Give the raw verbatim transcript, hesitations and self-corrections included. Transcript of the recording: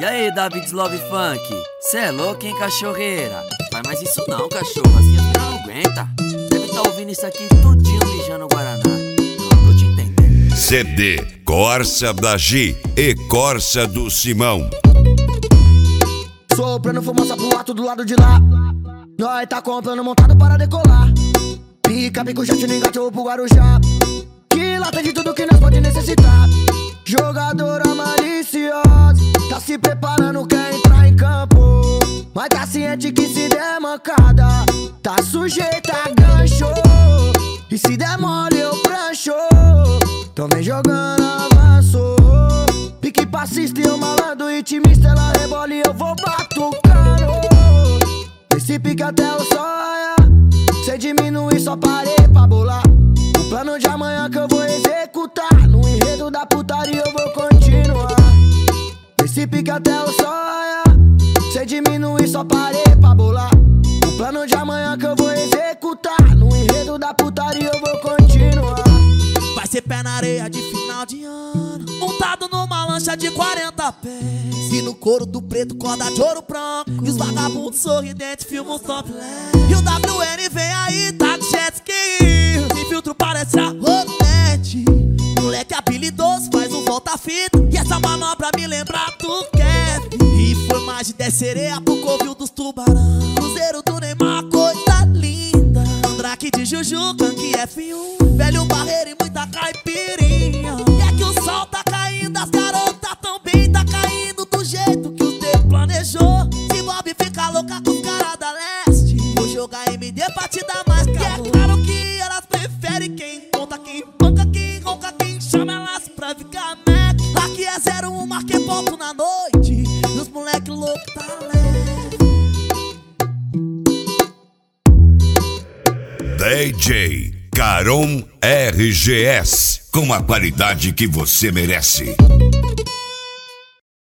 E aí, David's Love Funk? Cê é louco, hein, cachorreira? Faz mais isso não, cachorro, assim as não aguenta. Deve tá ouvindo isso aqui tudinho mijando Guaraná. Não tô te entendendo. C D Corsa da G e Corsa do Simão. Soprando fumaça pro ato do lado de lá. Nós tá comprando montado para decolar. Pica, pico, jet, no engate ou pro Guarujá. Que lá tem de tudo que nós pode necessitar. Jogadora maliciosa, tá se preparando, quer entrar em campo. Mas tá ciente que se der mancada, tá sujeita a gancho. E se der mole eu prancho. Então vem jogando avanço. Pique passista e eu malandro, intimista, ela rebola e eu vou batucando. Esse pique até o sonha. Cê diminui, só parei pra bolar. O plano de amanhã que eu vou executar. No enredo da putaria eu vou continuar. Esse pique até o sonha. Cê diminui, só parei pra bolar. O plano de amanhã que eu vou executar. No enredo da putaria eu vou continuar. Vai ser pé na areia de final de ano, montado numa lancha de quarenta pés. E no couro do preto, corda de ouro branco. E os vagabundos sorridentes filmam os topless. E o W N vem aí, tá de jet ski. Sem filtro parece a Ronete. Moleque habilidoso, faz um volta-fita. E essa manobra me lembra do Kevin. E foi mais de dez sereia pro covil dos tubarão. Cruzeiro do Neymar, coisa linda. Andraque de Juju, Gangue F um. Velho Barreiro e muita caipirinha. E é que o sol tá caindo, as garotas também tá caindo do jeito que o tempo planejou. Se Bob fica louca com os caras da leste, vou jogar M D pra te dar mais calor. E é claro que elas preferem quem conta, quem banca, quem ronca, quem chama elas pra ficar Mac. Aqui é zero um, marquei ponto na noite. E os moleque louco tá leve. D J Caron R G S, com a qualidade que você merece.